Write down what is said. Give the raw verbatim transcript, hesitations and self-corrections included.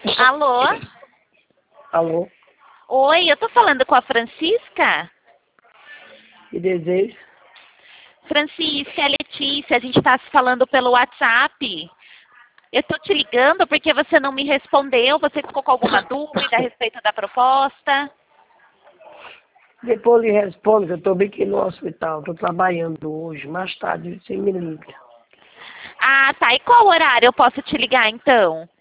Alô? Alô? Oi, eu tô falando com a Francisca? Que desejo? Francisca, é Letícia, a gente tá se falando pelo WhatsApp. Eu tô te ligando porque você não me respondeu, você ficou com alguma dúvida a respeito da proposta? Depois lhe respondo que eu estou bem aqui no hospital. Estou trabalhando hoje. Mais tarde você me liga. Ah, tá. E qual horário eu posso te ligar então?